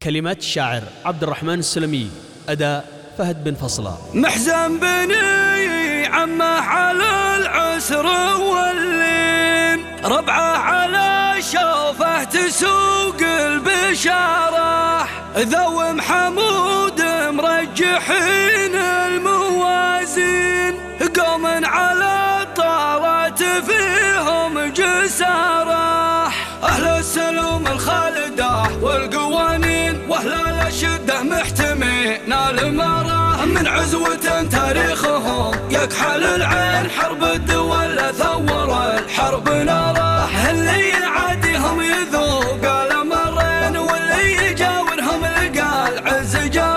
كلمات الشاعر عبد الرحمن السلمي، أداء فهد بن فصلة. محزن بني عمه على العسر واللين، ربعه على شوفه تسوق البشارة، ذو محمود مرجحين الموازين، قوم على طارت فيهم جسارة، أهل السلوم الخالدة والقوانين، وأهل الشدة محتمين المراه، من عزوة تاريخهم يكحل العين، حرب الدول ثور الحرب ناره، اللي يعاديهم يذوق الأمرين، واللي يجاورهم لقى العز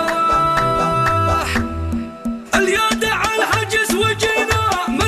جراح، اليد على الهجس وجينا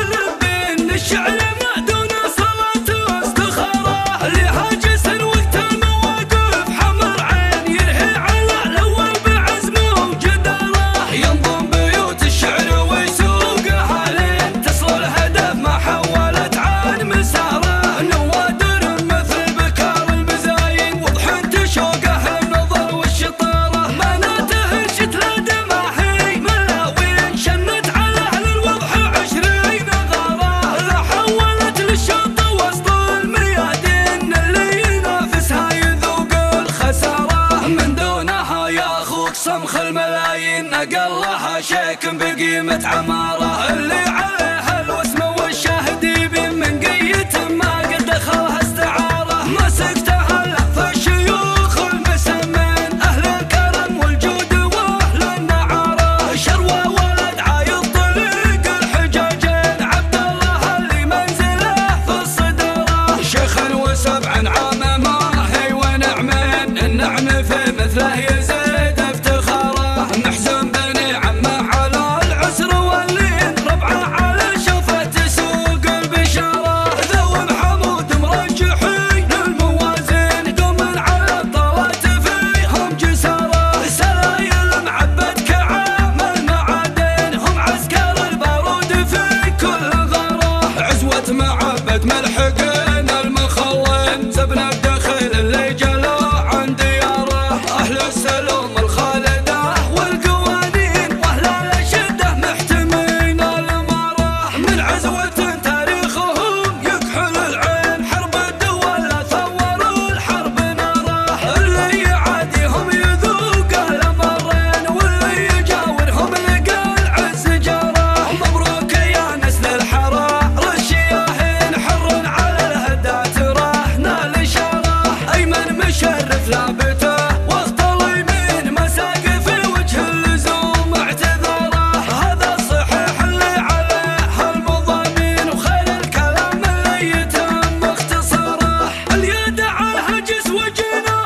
ملبين الشعر ما دون صلاة واستخارة، لهاجس وقت المواقف حمر عين، يرهي على الأول بعزمه وجدارة، ينظم بيوت الشعر ويسوق أهالين، تصل الهدف ما حولت عن مساره، نوادر مثل بكار المزاين، وضح تشوق أهل النظر والشطارة، بناته شتلة دماهي ملاوين، شنت على أهل الوضح 20 غارة، لا حولت للشط وسط الميادين، اللي ينافسها يذوق الخسارة، من دونها يا أخوك صمخ الملايين، أقلها شيك بقيمة عمارة، اللي عليها الوسم والشاهد يبين من قية ما قد دخلها استعارة، مسكتها لف الشيوخ المسمين، أهل الكرم والجود وأهل النعارة، شروى ولد عايض طريق الحجاجين، عبد الله اللي منزله في الصدارة، شيخ وسبع عام ماهي ونعمين، النعم في مثله يزيد افتخاره، محزن بني عمه على العسر واللين، ربعه على شوفه تسوق البشارة، ذو محمود مرجحين الموازين، قوم على الطلات فيهم جسارة، سلايل معبد كعام المعادن، هم عسكر البارود في كل غارة، عزوة معبد ملحقين المخون، زبنا الدخيل اللي جلا عن دياره، أهل السلوم الخالدة والقوانين، وأهل الشدة محتمين المراه، من عزوة تاريخهم يكحل العين، حرب الدول ثوروا الحرب ناره، اللي يعاديهم يذوق الأمرين، واللي يجاورهم لقى العز جاره، مبروك يا نسل الحرار الشياهين، حر على الهدات راحنا الإشارة، أيمن مشرف لابته وسط اليمين، مساق في وجه اللزوم اعتذاره، هذا الصحيح اللي عليه المضامين، وخير الكلام اللي يتم اختصاره، اليد على الهجس وجينا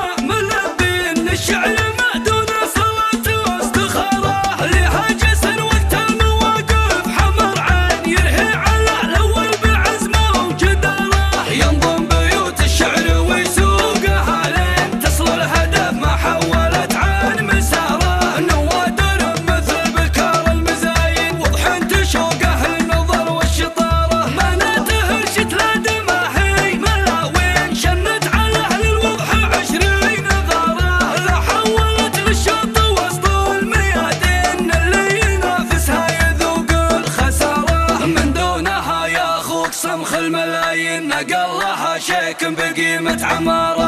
ملبين الشعر ما دون صلاة واستخارة، لهاجس وقت المواقف حمر عين، يرهي على الأول بعزمه وجدارة، ينظم بيوت الشعر ويسوق أهالين، تصل الهدف ما حولت عن مساره، نوادر مثل بكار المزاين، وضح تشوق أهل النظر والشطارة، بناته شتلة دماهي ملاوين، شنت على أهل الوضح 20 غارة، لا حولت للشط وسط الميادين، اللي ينافسها يذوق الخسارة، من دونها يا أخوك صمخ الملايين، أقلها شيك بقيمة عمارة.